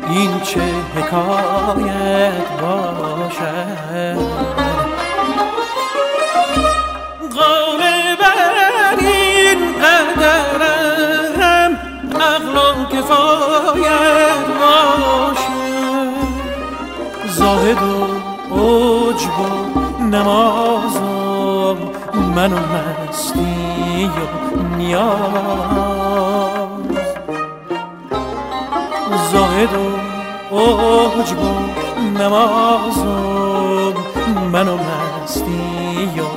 این چه حکایت باشد. غالباً این قدرم عقل و کفایت باشد. زاهد و عجب و نماز و من و مستی و نیاز. زاهد و عجب و نماز و من و مستی و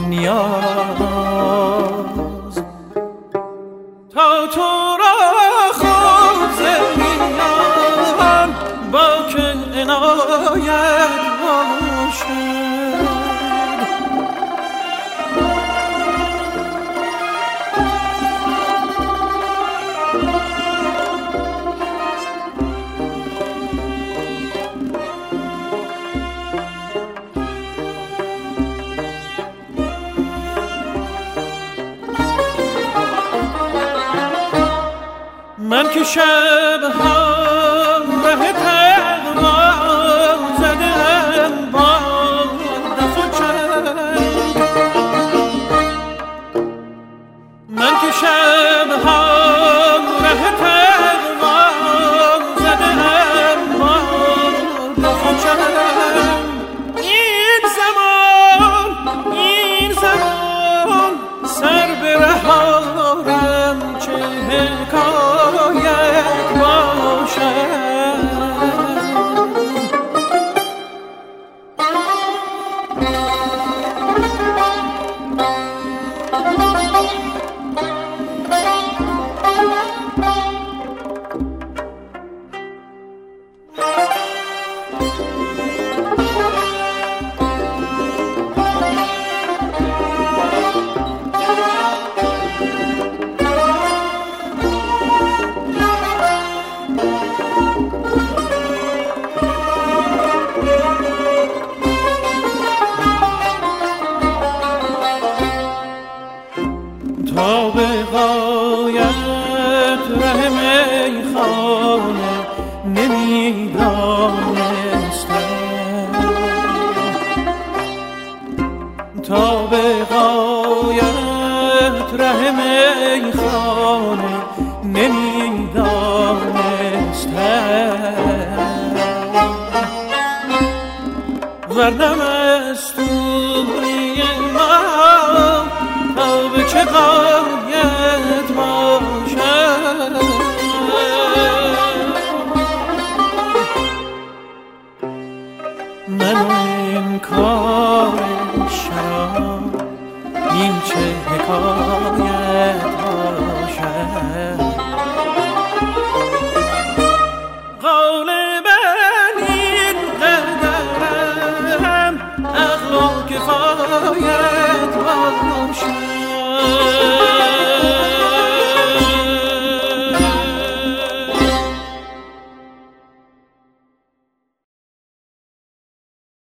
نیاز. تا تو را خود زمینم با که عنایت باشد. من که شبها ره تقوا زدم با دف و چنگ. من که شبها ره تقوا زدم با دف و چنگ. این زمان سر به ره آرم چه حکایت باشد. تا به غایت ره میخانه نمیدانستم. تا به غایت ره میخانه نمیدانستم. ورنه